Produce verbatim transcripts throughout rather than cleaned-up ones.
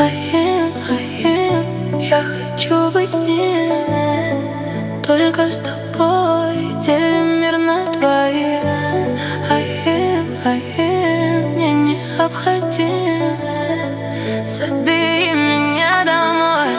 Аим, Аим, я хочу быть с ним. Только с тобой делим мир на двоих. Аим, Аим, мне необходим. Забери меня домой.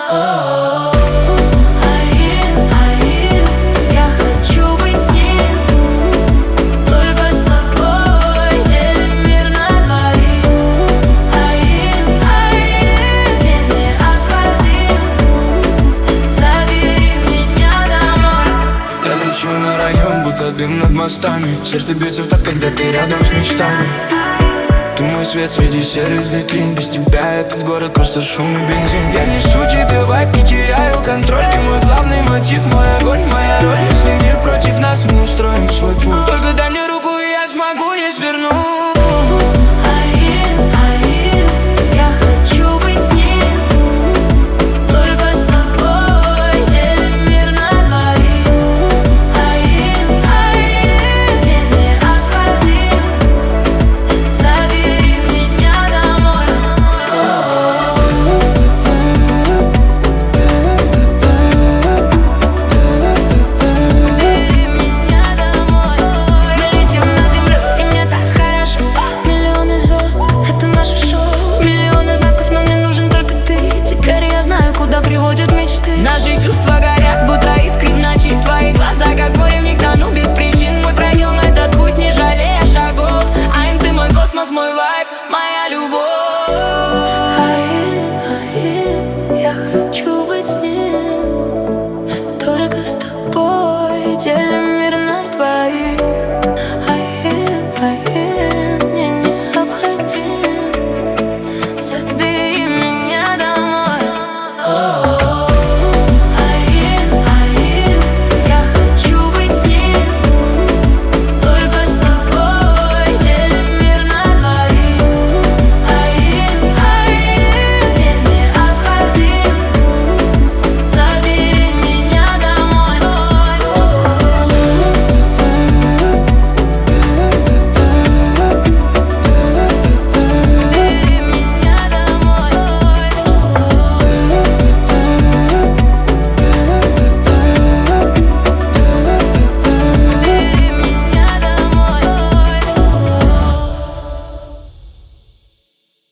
Аим, Аим, я хочу быть с ним. Только с тобой делим мир на двоих. Аим, Аим, мне необходим. Забери меня домой. Я лечу на район, будто дым над мостами. Сердце бьется в такт, когда ты рядом с мечтами. Ты мой свет среди серых витрин. Без тебя этот город просто шум и бензин. Я несу тебе вайп, не теряю контроль. Ты мой главный мотив, мой огонь, моя роль. Если мир против нас, мы устроим свой путь. Только дай мне руку, и я смогу не свернуть. Аим, Аим, я хочу быть с ним. Только с тобой делим мир на двоих. Аим, Аим, мне необходим. Забери меня домой. Забери меня домой. Мы летим на землю, и мне так хорошо. Миллионы звезд, это наше шоу. Миллионы знаков, но мне нужен только ты. Теперь я знаю, куда приводят мечты. Наши чувства горят, будто искры в ночи. Твои глаза, как море.